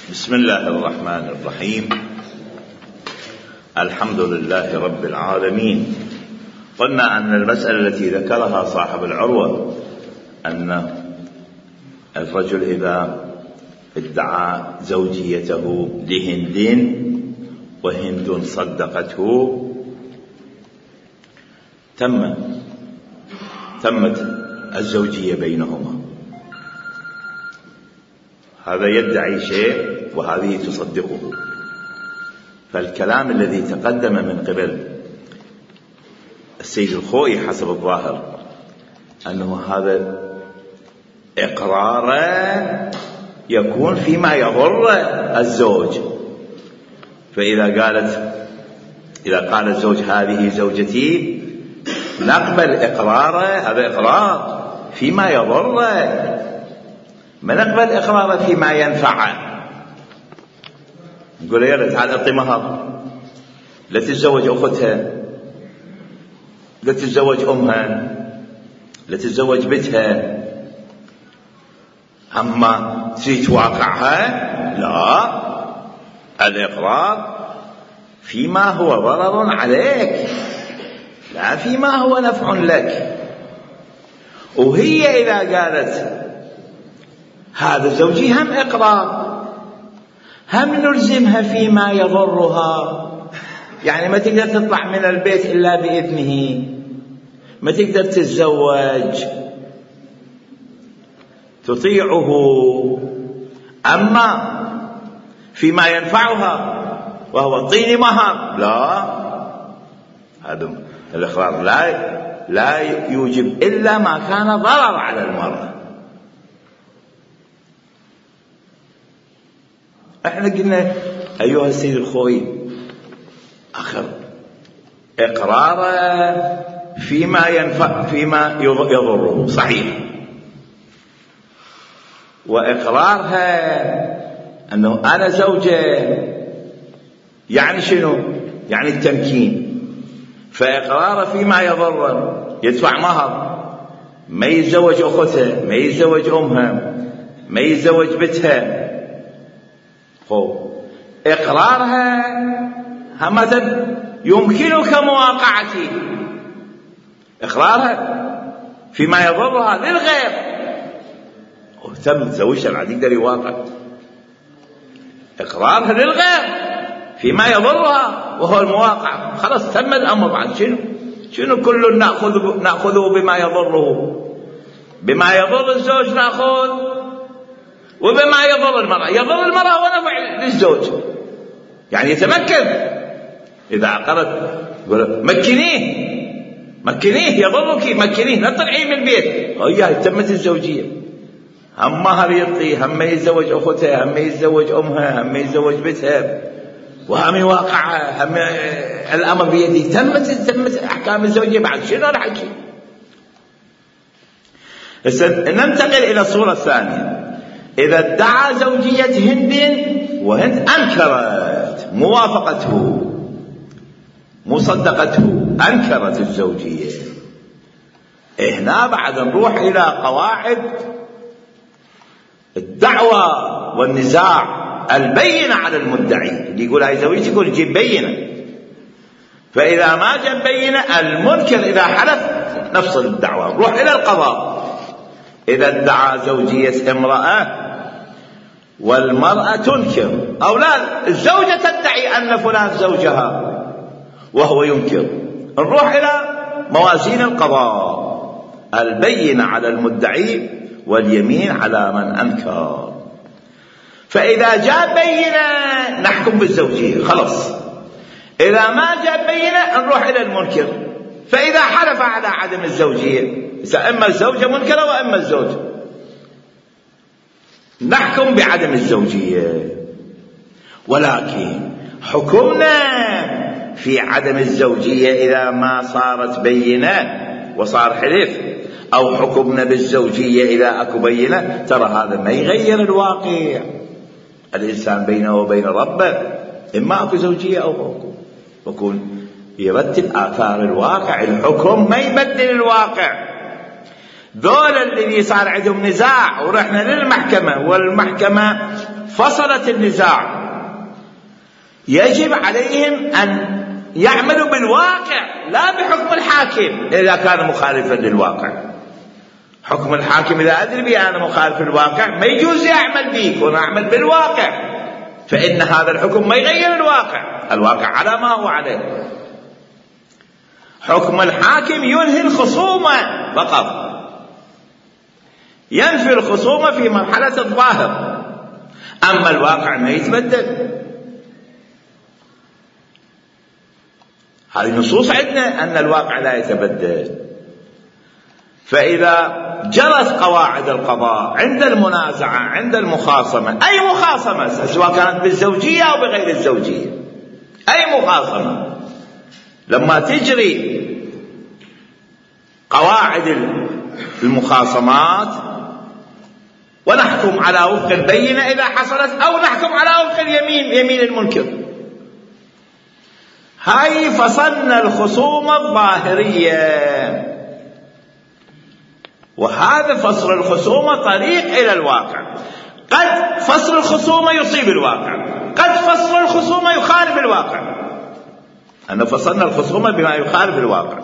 بسم الله الرحمن الرحيم. الحمد لله رب العالمين. قلنا أن المسألة التي ذكرها صاحب العروة أن الرجل إذا ادعى زوجيته لهند وهند صدقته تمت الزوجية بينهما. هذا يدعي شيء وهذه تصدقه. فالكلام الذي تقدم من قبل السيد الخوئي حسب الظاهر أنه هذا إقرارا يكون فيما يضر الزوج. فإذا قال الزوج هذه زوجتي نقبل إقراره، هذا إقرار فيما يضره، ما نقبل إقراره فيما ينفعه. نقول يلا تعال أعطي مهر، لا تتزوج أختها، لا تتزوج أمها، لا تتزوج بنتها، أما تريد تواقعها لا، الإقرار فيما هو ضرر عليك لا فيما هو نفع لك. وهي إذا قالت هذا زوجي هم إقرار، هم نلزمها فيما يضرها. يعني ما تقدر تطلع من البيت إلا بإذنه، ما تقدر تتزوج، تطيعه. أما فيما ينفعها وهو اعطيني مهر لا، هذا الإقرار لا يوجب إلا ما كان ضرر على المرأة. احنا قلنا أيها السيد الخوئي آخر إقراره فيما ينفع فيما يضره صحيح، وإقرارها أنه أنا زوجة يعني شنو؟ يعني التمكين. فإقراره فيما يضر يدفع مهر، ما يتزوج أختها، ما يتزوج أمها، ما يتزوج بنتها. إقرارها همة يمكنك مواقعتي، إقرارها فيما يضرها للغير تم تزوجها بعد يقدر يواقع. إقرارها للغير فيما يضرها وهو المواقع، خلاص تم الأمر. بعد شنو كل نأخذه بما يضره، بما يضر الزوج نأخذ، وبما يضر المرأة. يضر المرأة هو نفع للزوج، يعني يتمكن. إذا عقرت مكنيه يضرك، مكنيه لا تطلعيه من البيت. تمت الزوجية. هم مهر يعطي، هم يتزوج أختها، هم يتزوج أمها، هم يتزوج بنتها، وهم يواقعها، هم الأمر بيدي. تمت أحكام الزوجية. بعد شنو الحكي؟ ننتقل إلى الصورة الثانية. إذا ادعى زوجية هند وهند أنكرت موافقته مصدقته، أنكرت الزوجية، هنا بعد نروح إلى قواعد الدعوة والنزاع. البينة على المدعي، اللي يقول هاي زوجتي يقول جيب بينة. فإذا ما جاب بينة المنكر إذا حلف نفصل الدعوة، نروح إلى القضاء. إذا ادعى زوجية امرأة والمرأة تنكر، أو لا الزوجة تدعي أن فلان زوجها وهو ينكر، نروح إلى موازين القضاء. البينة على المدعي واليمين على من أنكر. فإذا جاء بينة نحكم بالزوجية خلاص. إذا ما جاء بينة نروح إلى المنكر. فإذا حلف على عدم الزوجية، إما الزوجة منكرة وإما الزوج، نحكم بعدم الزوجية. ولكن حكمنا في عدم الزوجية إذا ما صارت بينة وصار حلف، أو حكمنا بالزوجية إذا أكو بينة. ترى هذا ما يغير الواقع. الإنسان بينه وبين ربه إما أكو زوجية أو أكو، وكون يرتب آثار الواقع. الحكم ما يبدل الواقع. ذول اللي صار عندهم نزاع ورحنا للمحكمة، والمحكمة فصلت النزاع يجب عليهم أن يعملوا بالواقع لا بحكم الحاكم إذا كان مخالفا للواقع. حكم الحاكم إذا أدري بي أنا مخالف للواقع ما يجوز يعمل بيك ونعمل بالواقع، فإن هذا الحكم ما يغير الواقع على ما هو عليه. حكم الحاكم ينهي الخصومة فقط، ينفي الخصومة في مرحلة الظاهر، أما الواقع ما يتبدل. هذه نصوص عندنا أن الواقع لا يتبدل. فإذا جرت قواعد القضاء عند المنازعة عند المخاصمة، أي مخاصمة سواء كانت بالزوجية أو بغير الزوجية، أي مخاصمة لما تجري قواعد المخاصمات ونحكم على وفق البينة إذا حصلت أو نحكم على وفق يمين المنكر، هاي فصلنا الخصومة الظاهرية. وهذا فصل الخصومة طريق إلى الواقع. قد فصل الخصومة يصيب الواقع، قد فصل الخصومة يخالف الواقع. أن فصلنا الخصومة بما يخالف الواقع،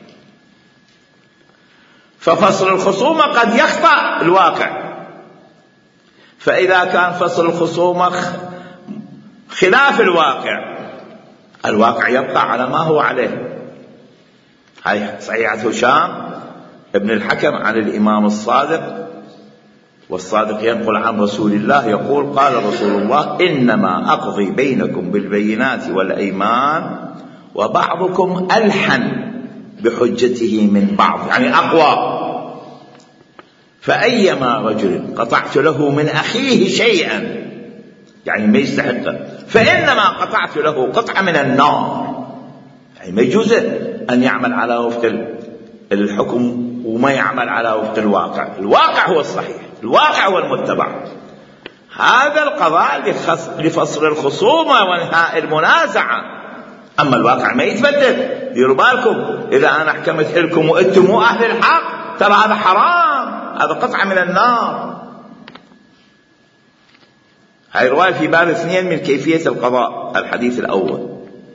ففصل الخصومة قد يخطأ الواقع. فإذا كان فصل الخصومة خلاف الواقع يبقى على ما هو عليه. هاي صحيحة هشام ابن الحكم عن الإمام الصادق، والصادق ينقل عن رسول الله يقول: قال رسول الله: إنما أقضي بينكم بالبينات والأيمان وبعضكم ألحن بحجته من بعض، يعني أقوى. فأيما رجل قطعت له من أخيه شيئا، يعني ما يستحقه، فإنما قطعت له قطعة من النار. يعني ما يجوز أن يعمل على وفق الحكم وما يعمل على وفق الواقع هو الصحيح، الواقع هو المتبع. هذا القضاء لفصل الخصومة وانهاء المنازعة، أما الواقع ما يتبدل. ديروا بالكم، إذا أنا حكمت لكم وأنتم مو أهل الحق ترى هذا حرام، هذا قطعة من النار. هاي رواية في باب 2 من كيفية القضاء، الحديث الأول.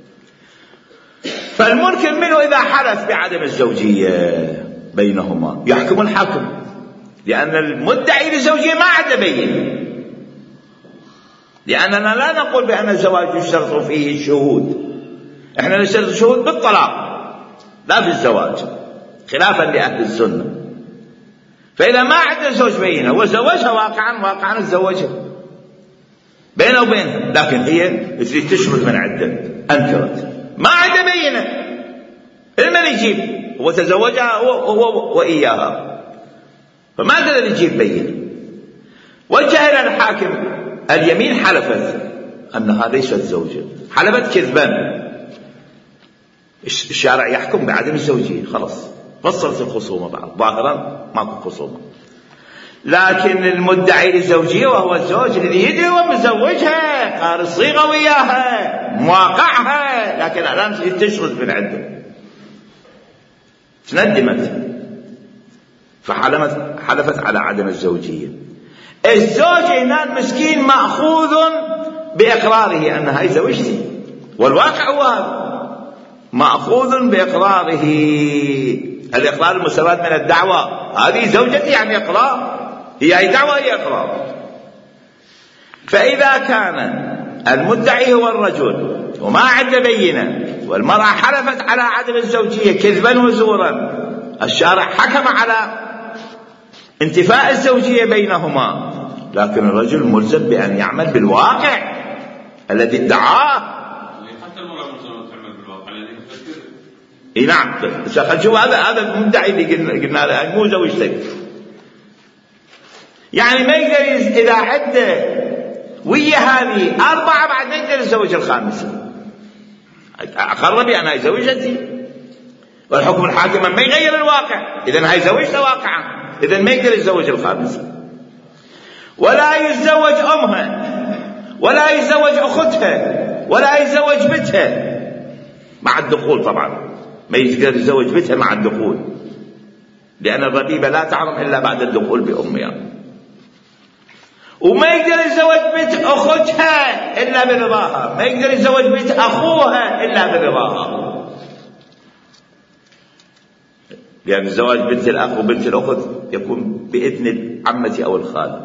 فالمنكر منه إذا حلف بعدم الزوجية بينهما يحكم الحاكم، لأن المدعي للزوجية ما عنده بينة، لأننا لا نقول بأن الزواج يشترط فيه الشهود، احنا نشترط الشهود بالطلاق لا في الزواج، خلافا لأهل السنة. فإذا ما عنده زوج بينة وزوجها واقعا تزوجها بينه وبينها، لكن هي تريد تشرد من عدة، أنكرت، ما عنده بينة، المن يجيب؟ هو تزوجها هو وإياها، فما قدر يجيب بينة. وجه إلى الحاكم اليمين، حلفت أنها ليست زوجة، حلفت كذبا، الشارع يحكم بعدم الزوجية، خلاص فصلت الخصومة بعد، ظاهرا ماكو خصومة. لكن المدعي للزوجية وهو الزوج الذي يدري ومزوجها، قال الصيغة وياها مواقعها، لكن الآن تشرد من عنده، تندمت فحلفت على عدم الزوجية. الزوج هنا المسكين مأخوذ بإقراره أن هاي زوجتي، والواقع هو هذا، مأخوذ بإقراره. الإقرار المستفاد من الدعوة، هذه زوجتي يعني إقرار، هي دعوة هي إقرار. فإذا كان المدعي هو الرجل وما عنده بينة، والمرأة حلفت على عدم الزوجية كذبا وزورا، الشارع حكم على انتفاء الزوجية بينهما، لكن الرجل ملزم بأن يعمل بالواقع الذي ادعاه. اي نعم، شوف هذا المدعي اللي قلنا له مو زوجتك، يعني ما يقدر اذا عنده ويا هذه 4 بعد ما يقدر يتزوج الخامسة، اقر بي انا زوجتي، والحكم الحاكم ما يغير الواقع، اذا هاي زوجته واقعا، اذا ما يقدر يتزوج الخامسة. ولا يتزوج امها، ولا يتزوج اختها، ولا يتزوج بنتها مع الدخول، طبعا ما يقدر يتزوج بنتها مع الدخول، لأن الربيبة لا تعرف إلا بعد الدخول بأمها. وما يقدر يتزوج بنت أختها إلا برضاها، ما يقدر يتزوج بنت أخوها إلا برضاها، لأن زواج بنت الأخ وبنت الأخت يكون بإذن العمة أو الخالة.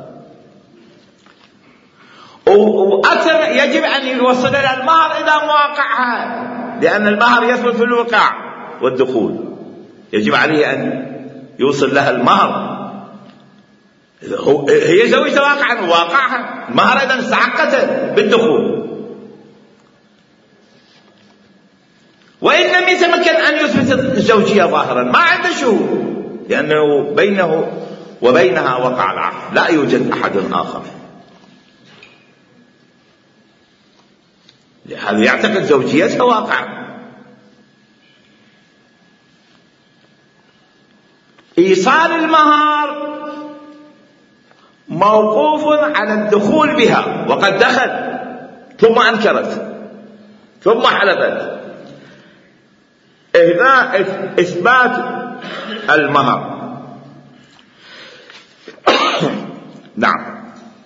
وأكثر يجب أن يوصل إلى المهر إذا مواقعها، لأن المهر يثبت في الوقاع والدخول، يجب عليه أن يوصل لها المهر. هي زوجته واقعها المهر إذا استحقته بالدخول. وإن لم يتمكن أن يثبت الزوجية ظاهرا ما عنده شهود، لأنه بينه وبينها وقع العقد، لا يوجد أحد آخر، لهذا يعتقد زوجيتها واقعة. إيصال المهر موقوف على الدخول بها، وقد دخل ثم أنكرت ثم حلفت. إثبات المهر نعم.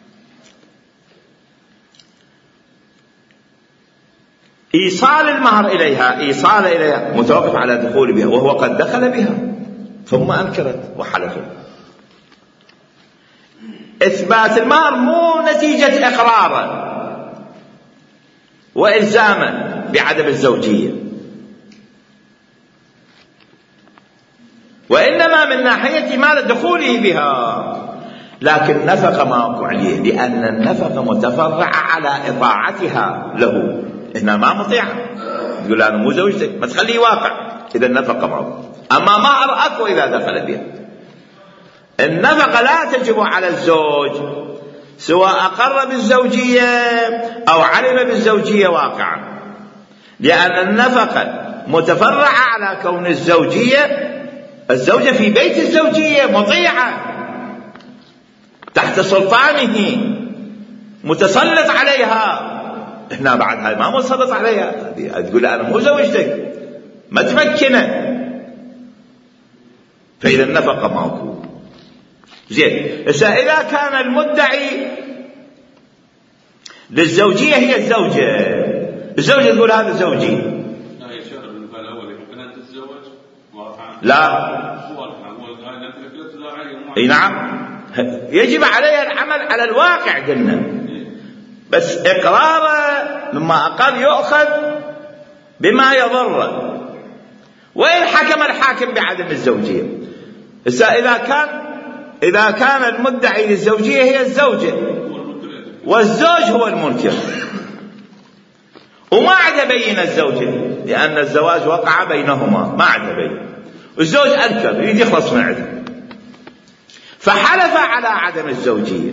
إيصال المهر إليها متوقف على الدخول بها، وهو قد دخل بها ثم أنكرت وحلفت. إثبات المهر مو نتيجة إقرارا وإلزاما بعدم الزوجية، وإنما من ناحية مال دخوله بها، لكن نفقة ما أقول عليه، لأن النفقة متفرعة على إطاعتها له، هنا ما مطيعة، يقول أنا مو زوجتك ما تخليه واقع، إذا النفقة معه. أما مهر أكو إذا دخل بها. النفقة لا تجب على الزوج سواء أقر بالزوجية أو علم بالزوجية واقعا، لأن النفقة متفرعة على كون الزوجة في بيت الزوجية مطيعة تحت سلطانه متسلط عليها. هنا بعد هاي ما مسلط عليها، تقول أنا مو زوجتك ما تمكنه، فإذا النفقة موجود. زين، إذا كان المدعي للزوجية هي الزوجة تقول هذا زوجي، لا يشار بالمثال الأول يمكن أن تتزوج واقعا، لا اي نعم، يجب عليها العمل على الواقع قلنا، بس إقراره مما أقل يؤخذ بما يضره، وإن حكم الحاكم بعدم الزوجية. إذا كان المدعي للزوجية هي الزوجة والزوج هو المنكر وما عاد بين الزوجة، لأن الزواج وقع بينهما ما عاد بين، والزوج أنكر يريد يخلص من عده فحلف على عدم الزوجية.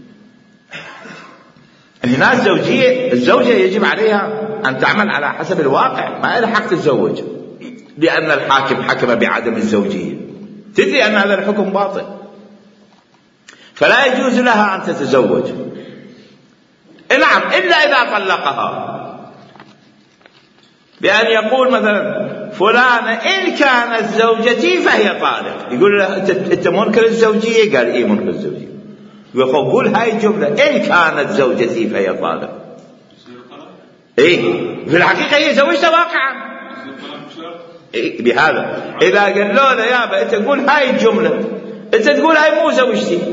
هنا الزوجة يجب عليها أن تعمل على حسب الواقع، ما لها حق تتزوج، لأن الحاكم حكم بعدم الزوجية، تدري أن هذا الحكم باطل، فلا يجوز لها أن تتزوج. نعم، إلا إذا طلقها بأن يقول مثلا فلان إن كانت زوجتي فهي طالق، يقول له أنت منكر الزوجية؟ قال إيه منكر الزوجية. يقول هاي الجملة إن كانت زوجتي فهي طالق، إيه في الحقيقة هي زوجته واقعا. إيه بهذا إذا قال له يابا أنت تقول هاي الجملة، أنت تقول هاي مو زوجتي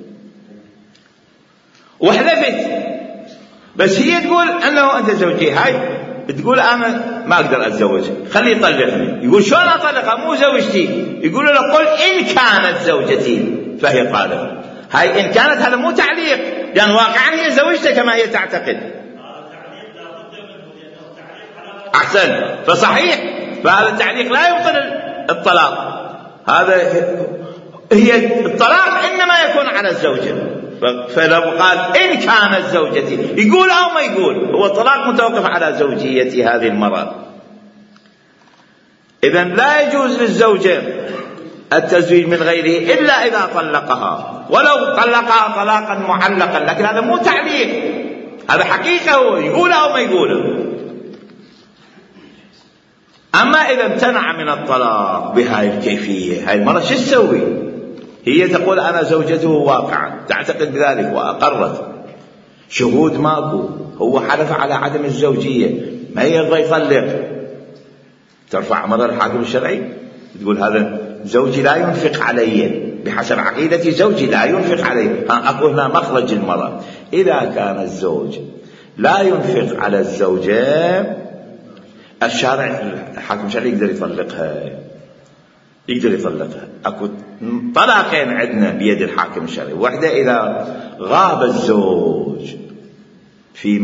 وحلفت، بس هي تقول أنه أنت زوجي، هاي تقول أنا ما أقدر أتزوج خليه يطلقني، يقول شلون أطلقها مو زوجتي؟ يقول له قل إن كانت زوجتي فهي طالق. هاي إن كانت هذا مو تعليق، لأن واقعا هي زوجته كما هي تعتقد. أحسن، فصحيح، فهذا التعليق لا يبطل الطلاق، هذا هي الطلاق إنما يكون على الزوجة، فلو قال إن كانت زوجتي يقول أو ما يقول، هو الطلاق متوقف على زوجية هذه المرأة. إذن لا يجوز للزوجة التزويج من غيره إلا إذا طلقها، ولو طلقها طلاقا معلقا، لكن هذا مو تعليق، هذا حقيقة، هو يقول أو ما يقول. أما إذا امتنع من الطلاق بهاي الكيفية، هاي المرأة شو تسوي؟ هي تقول أنا زوجته واقعا، تعتقد بذلك وأقرت، شهود ماكو، هو حلف على عدم الزوجية، ما يرضى يطلق، ترفع أمر الحاكم الشرعي تقول هذا زوجي لا ينفق علي، بحسب عقيدتي زوجي لا ينفق علي. أقول هنا مخرج المرأة، إذا كان الزوج لا ينفق على الزوجة، الشارع الحاكم الشرعي يقدر يطلقها. أكو طلاقين عندنا بيد الحاكم الشرعي، واحدة إذا غاب الزوج في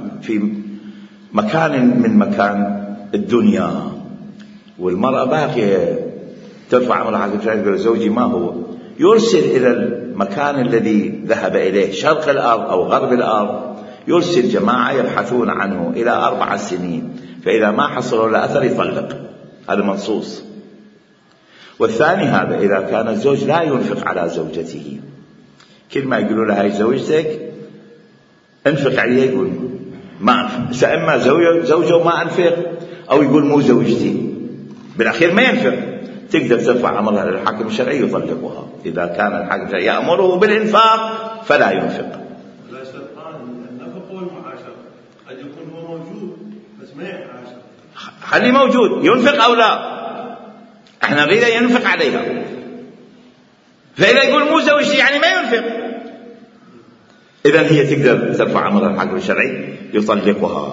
مكان من مكان الدنيا والمرأة باقية، ترفع أمر الحاكم الشرعي تقول زوجي ما هو، يرسل إلى المكان الذي ذهب إليه، شرق الأرض أو غرب الأرض، يرسل جماعة يبحثون عنه إلى 4 سنين، فإذا ما حصلوا له أثر يطلق، هذا منصوص. والثاني هذا إذا كان الزوج لا ينفق على زوجته، كل ما يقولوا له هاي زوجتك انفق عليه، يقول ما أنفق، إما زوجه ما أنفق أو يقول مو زوجتي، بالأخير ما ينفق، تقدر ترفع أمرها للحاكم الشرعي يطلقها. إذا كان الحاكم الشرعي يأمره بالإنفاق فلا ينفق. لا شرطان النفق والمعاشرة، قد يكون هو موجود بس ما يعاشر، خليه موجود ينفق أو لا، احنا نريد ينفق عليها، فإذا يقول مو زوجتي يعني ما ينفق، إذن هي تقدر ترفع أمرها الحاكم الشرعي يطلقها.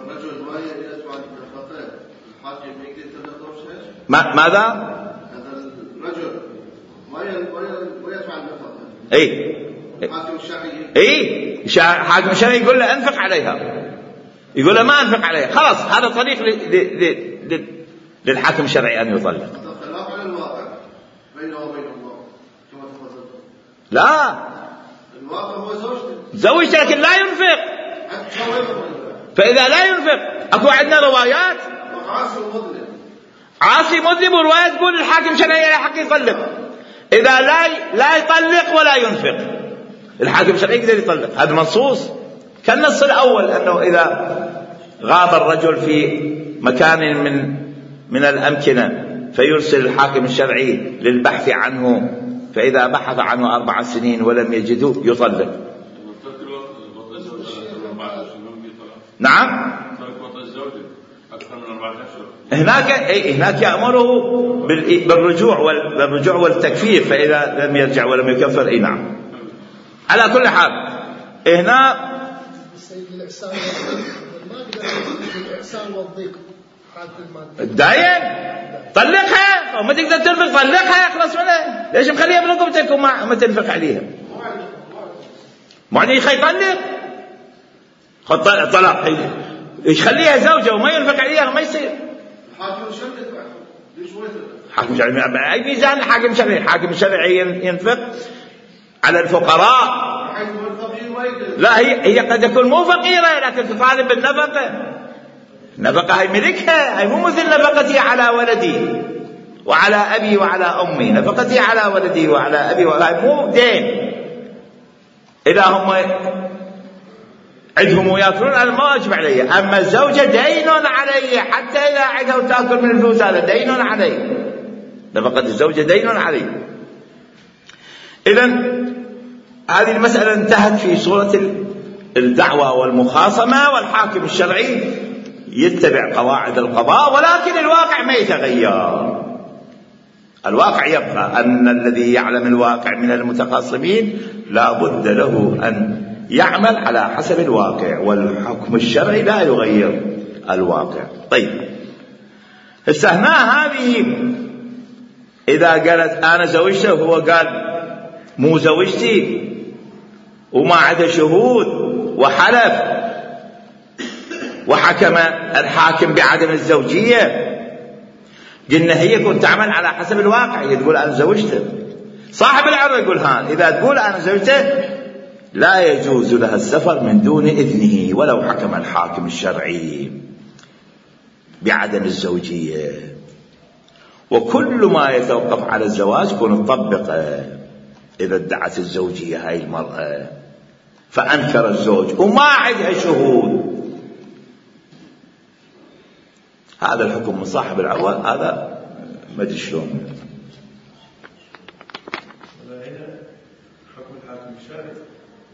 ماذا؟ هذا الرجل ويدفع النفقة. الحاكم الشرعي الحاكم الشرعي يقول له انفق عليها، يقول له ما انفق عليها، خلاص هذا طريق للحاكم الشرعي ان يطلق. خلاف على الواقع بينه وبين الله كما تفضلت. لا، الواقع هو زوجته لكن لا ينفق، فإذا لا ينفق أكو عندنا روايات عاصي مذنب، ورواية تقول الحاكم الشرعي لا حق يطلق، إذا لا يطلق ولا ينفق الحاكم الشرعي يقدر يطلق، هذا منصوص كالنص الأول، أنه إذا غاب الرجل في مكان من الأمكنة فيرسل الحاكم الشرعي للبحث عنه، فإذا بحث عنه 4 سنين ولم يجده يطلق. نعم، هناك يأمره بالرجوع والتكفير، فإذا لم يرجع ولم يكفر نعم. على كل حال هنا داين طلقها، وما تقدر تنفق طلقها يخلص منها، ليش مخليها برقبتك وما تنفق عليها؟ معني يطلق خد طلاق، يخليها زوجة وما ينفق عليها ما يصير. حاكم شرعي أي ميزان الحاكم الشرعي؟ الحاكم الشرعي ينفق على الفقراء، لا هي قد تكون مو فقيرة لكن تطالب بالنفقة، نفقة هي ملكها، هي مو مثل نفقتي على ولدي وعلى أبي وعلى أمي، نفقتي على ولدي وعلى أبي وعلى مو دين، إذا هم عندهم وياكلون أنا ما واجب علي، أما الزوجة دين علي، حتى إذا عندها وتأكل من الفلوس هذا دين علي، نفقة الزوجة دين علي. إذن هذه المسألة انتهت في صورة الدعوة والمخاصمة، والحاكم الشرعي يتبع قواعد القضاء، ولكن الواقع ما يتغير، الواقع يبقى أن الذي يعلم الواقع من المتخاصمين لا بد له أن يعمل على حسب الواقع، والحكم الشرعي لا يغير الواقع. طيب هنا هذه إذا قالت أنا زوجته وهو قال مو زوجتي وما عدا شهود وحلف وحكم الحاكم بعدم الزوجية، قلنا هي كنت تعمل على حسب الواقع، هي تقول أنا زوجته، صاحب العرض يقول إذا تقول أنا زوجته لا يجوز لها السفر من دون إذنه ولو حكم الحاكم الشرعي بعدم الزوجية، وكل ما يتوقف على الزواج كون نطبق. إذا ادعت الزوجية هاي المرأة فأنكر الزوج وما عندها شهود، هذا الحكم من صاحب العوض، هذا ما ادري شلون.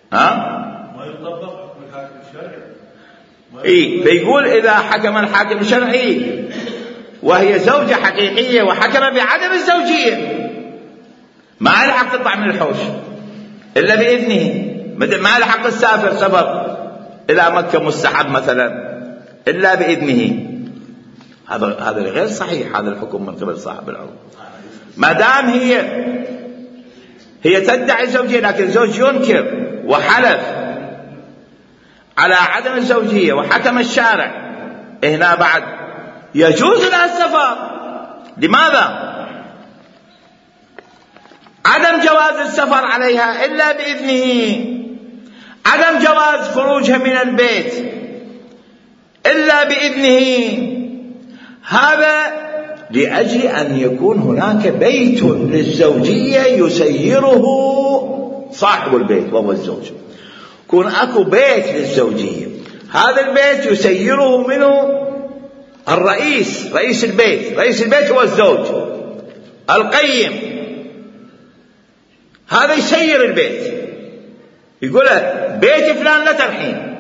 ما يطبق حكم الحاكم الشرعي. فيقول إذا حكم الحاكم الشرعي وهي زوجة حقيقية وحكم بعدم الزوجية ما له حق تطلع من الحوش إلا بإذنه، ما له حق تسافر سفر إلى مكة مستحب مثلا إلا بإذنه. هذا غير صحيح، هذا الحكم من قبل صاحب العروض. ما دام هي تدعي الزوجية لكن الزوج ينكر وحلف على عدم الزوجية وحكم الشارع، هنا بعد يجوز لها السفر. لماذا؟ عدم جواز السفر عليها إلا بإذنه، عدم جواز خروجها من البيت إلا بإذنه. هذا لأجل أن يكون هناك بيت للزوجية يسيره صاحب البيت وهو الزوج. يكون أكو بيت للزوجية، هذا البيت يسيره منه الرئيس، رئيس البيت. رئيس البيت هو الزوج القيم، هذا يسير البيت، يقول بيت فلان لا ترحين،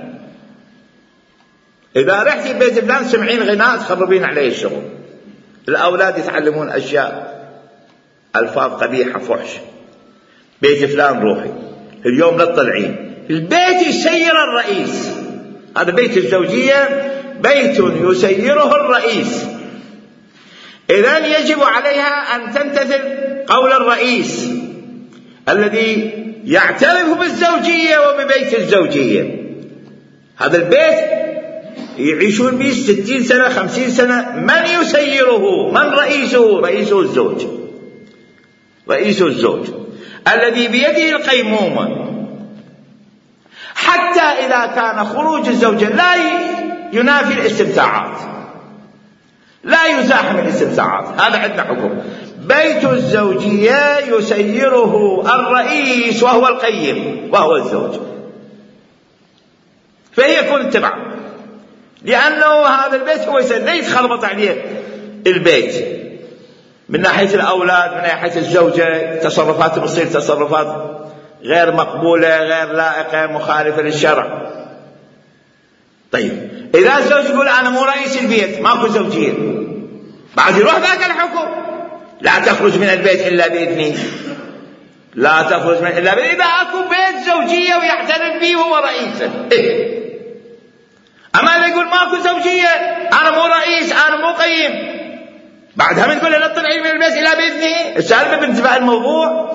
إذا رحتي بيت فلان سمعين غناء تخربين عليه الشغل، الأولاد يتعلمون أشياء ألفاظ قبيحة فحش، بيت فلان روحي، اليوم لا تطلعين. البيت يسير الرئيس، هذا بيت الزوجية بيت يسيره الرئيس. إذن يجب عليها أن تمتثل قول الرئيس الذي يعترف بالزوجية وببيت الزوجية. هذا البيت يعيشون به 60 سنة 50 سنة، من يسيره؟ من رئيسه؟ رئيسه الزوج، رئيسه الزوج الذي بيده القيمومة. حتى إذا كان خروج الزوجة لا ينافي الاستمتاعات، لا يزاحم الاستمتاعات، هذا عندنا حكم. بيت الزوجية يسيره الرئيس وهو القيم وهو الزوج، فهي يكون تبع، لأنه هذا البيت هو يسير، لا يتخربط عليه البيت من ناحية الأولاد، من ناحية الزوجة، تصرفات بتصير تصرفات غير مقبولة غير لائقة مخالفة للشرع. طيب إذا الزوج يقول أنا مو رئيس البيت ماكو زوجية، بعد يروح ذاك الحكم لا تخرج من البيت إلا بإذنه، لا تخرج من إلا بإذنه. إذا أكو بيت زوجية ويعترف به وهو رئيسه. أما إذا يقول ماكو زوجية أنا مو رئيس أنا مو قيم، بعدها من تقول لا تطلعين من البيت إلا بإذنه. السالفة بانتباه الموضوع.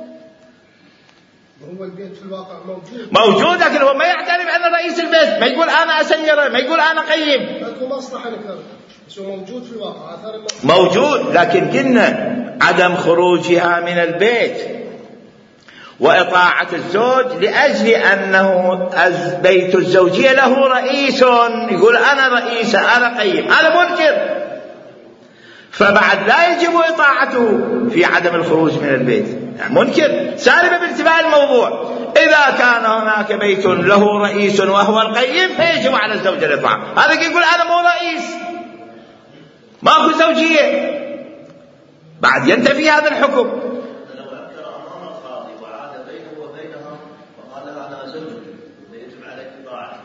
هو البيت في الواقع موجود لكن هو ما يعترف أن رئيس البيت، ما يقول أنا أسيره، ما يقول أنا قيم. لكن مصلحة لك بس هو موجود في الواقع، موجود. لكن قلنا عدم خروجها من البيت وإطاعة الزوج لأجل أنه بيت الزوجية له رئيس، يقول أنا رئيس أنا قيم، أنا منكر، فبعد لا يجب إطاعته في عدم الخروج من البيت، يعني منكر. سالبة بانتباه الموضوع. إذا كان هناك بيت له رئيس وهو القيم فيجب على الزوج الإطاعة. هذا يقول أنا مو رئيس ماكو زوجية، بعد ينتفي هذا الحكم. لو أنكر أمام القاضي وعاد بينه وبينها وقال أنا زوجك يجب عليك إطاعتي.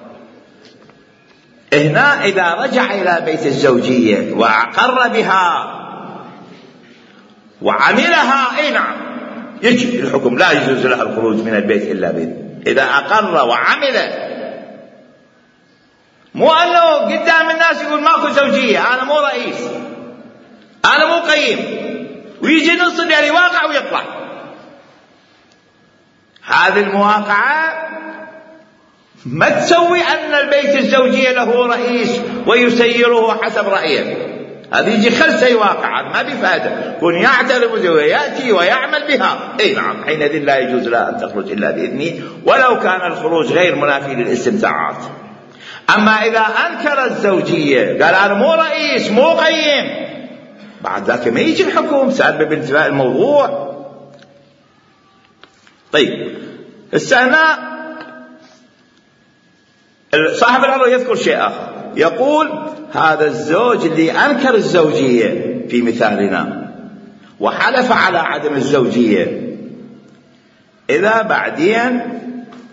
هنا إذا رجع إلى بيت الزوجية وأقر بها وعملها، أي نعم يجب الحكم، لا يجوز لها الخروج من البيت إلا بإذن. إذا أقر وعمل، مو أنه قدام الناس يقول ماكو زوجية أنا مو رئيس أنا مو قيم، ويجي نص الليل واقع ويطلع. هذه المواقعة ما تسوي أن البيت الزوجية له رئيس ويسيره حسب رأيه، هذا يجي خلسه يواقع، ما بفائدة. كن يعترف ويأتي ويعمل بها، أي نعم حينئذ لا يجوز لها أن تخرج إلا بإذنه ولو كان الخروج غير منافي للاستمتاعات. أما إذا أنكر الزوجية قال أنا مو رئيس مو قيم، بعد ذاك ما يجي الحكم، سالبة بانتباه الموضوع. طيب هنا صاحب العروض يذكر شيء آخر، يقول هذا الزوج اللي أنكر الزوجية في مثالنا وحلف على عدم الزوجية، إذا بعدين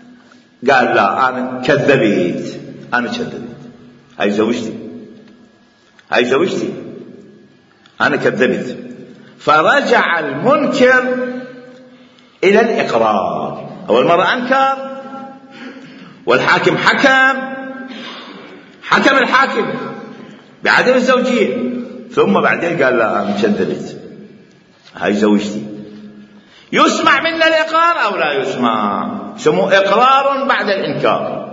قال لا أنا كذبت، هاي زوجتي أنا كذبت. فرجع المنكر إلى الإقرار. أول مرة أنكر والحاكم حكم الحاكم بعدم الزوجية، ثم بعدين قال لا أنا كذبت، هاي زوجتي. يسمع منا الإقرار أو لا يسمع؟ سموه إقرار بعد الإنكار.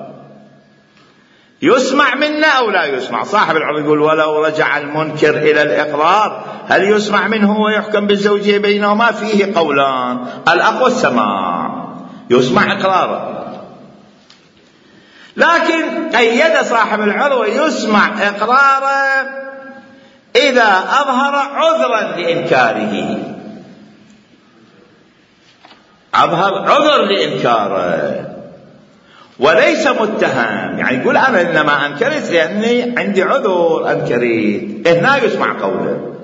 يسمع منا أو لا يسمع؟ صاحب العرض يقول ولو رجع المنكر إلى الإقرار هل يسمع منه ويحكم بالزوجية بينهما؟ فيه قولان، الأقوى السماع، يسمع إقراره. لكن قيد صاحب العروة يسمع إقراره إذا أظهر عذرا لإنكاره، أظهر عذر لإنكاره وليس متهم. يعني يقول أنا إنما أنكرت لأني عندي عذر أنكرت، هنا يسمع قوله.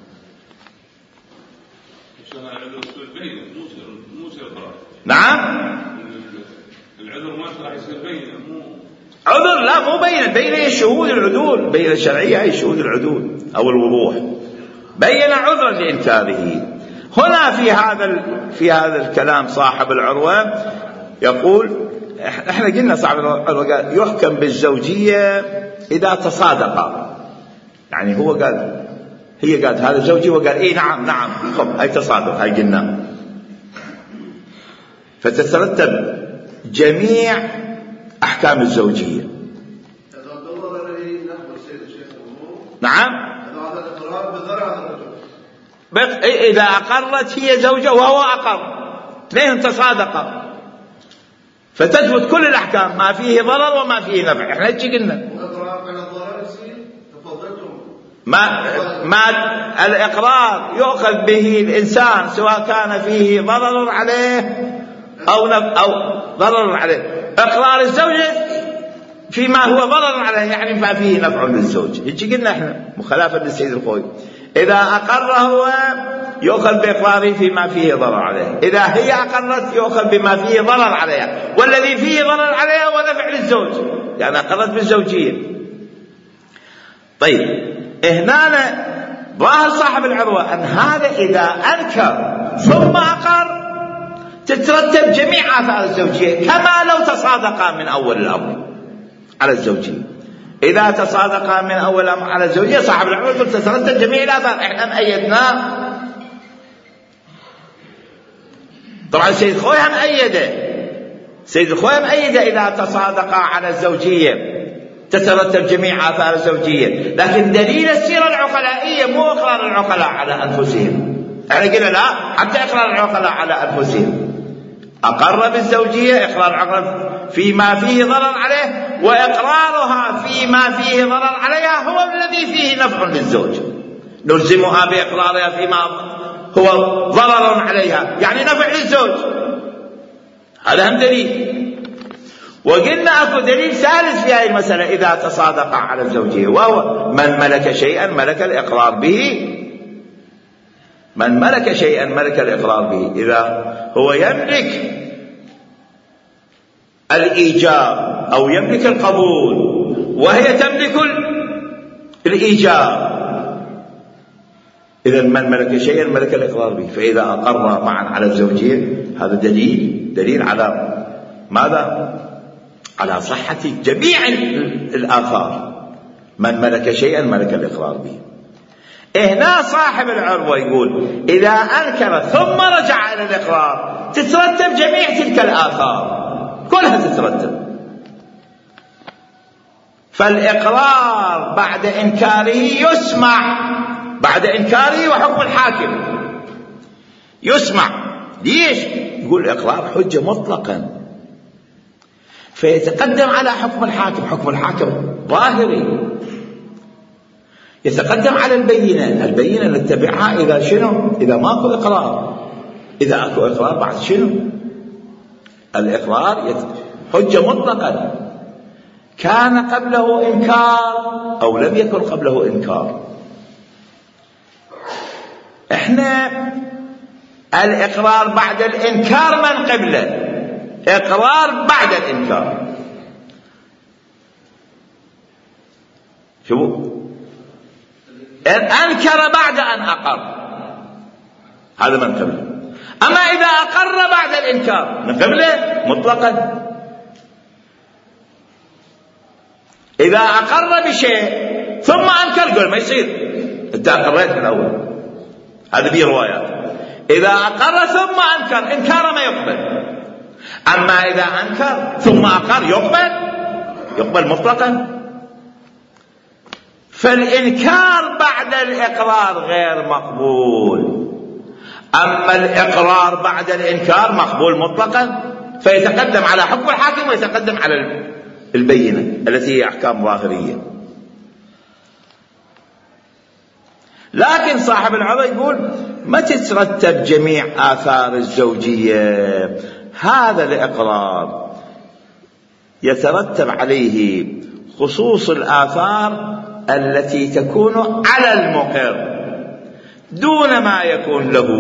نعم العذر ما راح يصير بينه، مو عذر، لا مو بين شهود العدول، بين الشرعية هي شهود العدول أو الوضوح، بين عذرا لإنكاره. هنا في هذا الكلام صاحب العروة يقول، احنا قلنا صاحب العروة قال يحكم بالزوجية إذا تصادقا. يعني هو قال، هي قالت هذا زوجي وقال إيه نعم خب، هاي تصادق، هاي قلنا، فتترتب جميع أحكام الزوجية. نعم إذا أقرت هي زوجة وهو أقر، اثنين تصادقا، فتثبت كل الأحكام، ما فيه ضرر وما فيه نفع. احنا ايش قلنا؟ ما الإقرار يؤخذ به الإنسان سواء كان فيه ضرر عليه أو ضرر عليه. إقرار الزوجة فيما هو ضرر عليه يعني ما فيه نفع للزوج. ايش قلنا احنا مخالفة للسيد الخوي؟ إذا أقر هو يؤخذ بإقراره فيما فيه ضرر عليه، إذا هي أقرت يؤخذ بما فيه ضرر عليها، والذي فيه ضرر عليها هو نفع للزوج، يعني أقرت بالزوجية. طيب هنا ظاهر صاحب العروة أن هذا إذا أنكر ثم أقر تترتب جميع آثار الزوجية كما لو تصادقا من أول الأمر على الزوجية. إذا تصادقا من أول الأمر على الزوجية صاحب العروة يقول تترتب جميع الآثار. إحنا مأيدنا، طبعا سيد خويا مأيده، سيد خويا مأيده إذا تصادقا على الزوجية تترتب جميع آثار الزوجية، لكن دليل السيرة العقلائية مو إقرار العقلاء على أنفسهم. احنا قلنا لا، حتى إقرار العقلاء على أنفسهم، أقر بالزوجية إقرار العقلاء فيما فيه ضرر عليه، وإقرارها فيما فيه ضرر عليها هو الذي فيه نفع للزوج، نلزمها بإقرارها فيما هو ضرر عليها يعني نفع للزوج. هذا هم دليل. وقلنا أكو دليل ثالث في هذه المسألة إذا تصادق على الزوجية، وهو من ملك شيئا ملك الإقرار به، من ملك شيئا ملك الإقرار به. إذا هو يملك الإيجاب أو يملك القبول وهي تملك الإيجاب، إذا من ملك شيئا ملك الإقرار به. فإذا أقر معا على الزوجية هذا دليل على ماذا؟ على صحة جميع الآثار. من ملك شيئا ملك الإقرار به. هنا صاحب العروة يقول إذا أنكر ثم رجع إلى الإقرار تترتب جميع تلك الآثار كلها تترتب. فالإقرار بعد إنكاره يسمع، بعد إنكاره وحكم الحاكم يسمع. ليش؟ يقول الإقرار حجة مطلقا، فيتقدم على حكم الحاكم. حكم الحاكم ظاهري، يتقدم على البينة نتبعها إذا شنو؟ إذا ماكو إقرار. إذا أكو إقرار بعد شنو؟ الإقرار حجة مطلقا، كان قبله إنكار أو لم يكن قبله إنكار. إحنا الإقرار بعد الإنكار من قبله، إقرار بعد الإنكار. شوفوا، أنكر بعد أن أقر، هذا من قبله. أما إذا أقر بعد الإنكار من قبله مطلقا. إذا أقر بشيء ثم أنكر قول ما يصير، أنت أقريت من الأول. هذه به روايات، إذا أقر ثم أنكر إنكار ما يقبل. أما إذا أنكر ثم أقر يقبل مطلقا. فالإنكار بعد الإقرار غير مقبول، أما الإقرار بعد الإنكار مقبول مطلقا، فيتقدم على حكم الحاكم ويتقدم على البينة التي هي أحكام ظاهرية. لكن صاحب العرض يقول ما تترتب جميع آثار الزوجية، هذا الإقرار يترتب عليه خصوص الآثار التي تكون على المقر دون ما يكون له،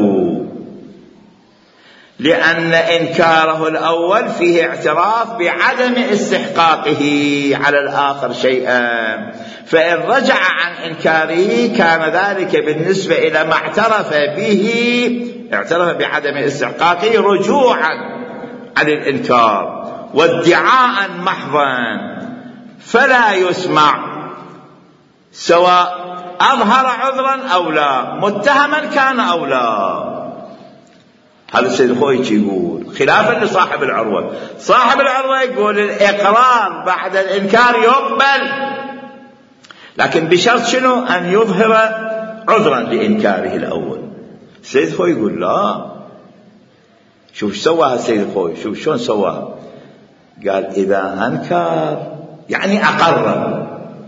لأن إنكاره الأول فيه اعتراف بعدم استحقاقه على الآخر شيئا، فإن رجع عن إنكاره كان ذلك بالنسبة إلى ما اعترف به، اعترف بعدم استحقاقه رجوعا عن الإنكار وادعاء محضا، فلا يسمع سواء أظهر عذرا أو لا، متهما كان أو لا. هذا السيد الخويتي يقول خلافا لصاحب العروة. صاحب العروة يقول الإقرار بعد الإنكار يقبل، لكن بشرط شنو؟ أن يظهر عذرا لإنكاره الأول. السيد الخوي يقول لا، شوف سواها السيد الخوي، شوف شلون سواها. قال إذا أنكر يعني أقر،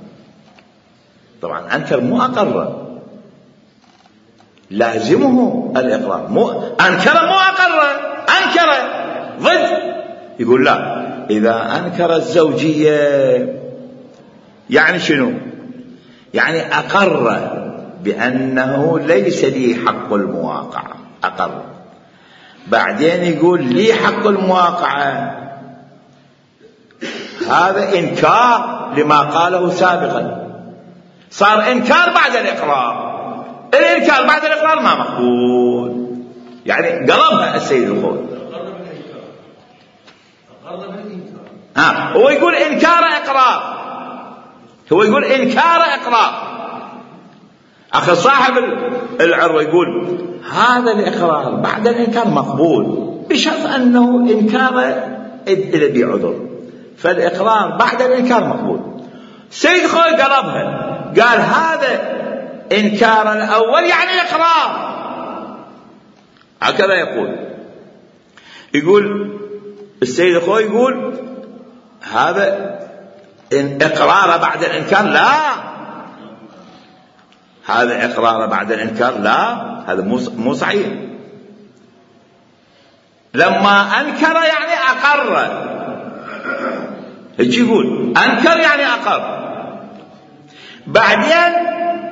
طبعا أنكر مو أقر، لازمه الإقرار، أنكر مو أقر، أنكر ضد. يقول لا، إذا أنكر الزوجية يعني شنو؟ يعني أقر بأنه ليس لي حق المواقعة، أقر. بعدين يقول لي حق المواقعة، هذا إنكار لما قاله سابقا، صار إنكار بعد الإقرار. الإنكار بعد الإقرار ما مقبول، يعني قلبها السيد الخوي. هو يقول إنكار إقرار، هو يقول إنكار إقرار. أخي صاحب العروة يقول هذا الإقرار بعد الإنكار مقبول بشرط أنه إنكار إلى بعذر، فالإقرار بعد الإنكار مقبول. سيد خوي قلبها، قال هذا إنكار الأول يعني إقرار، هكذا يقول السيد خوي يقول هذا إقرار بعد الإنكار لا، هذا إقرار بعد الإنكار لا، هذا مو صحيح. لما أنكر يعني أقر، يجي يقول أنكر يعني أقر. بعدين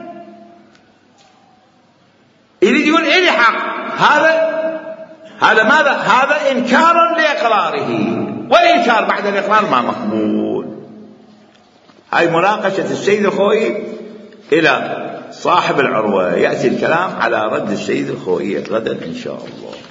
يريد يقول إلي حق، هذا ماذا؟ هذا إنكار لإقراره، والإنكار بعد الإقرار ما مقبول. هاي مناقشة السيد الخوئي إلى صاحب العروة، يأتي الكلام على رد السيد الخوئي غدا إن شاء الله.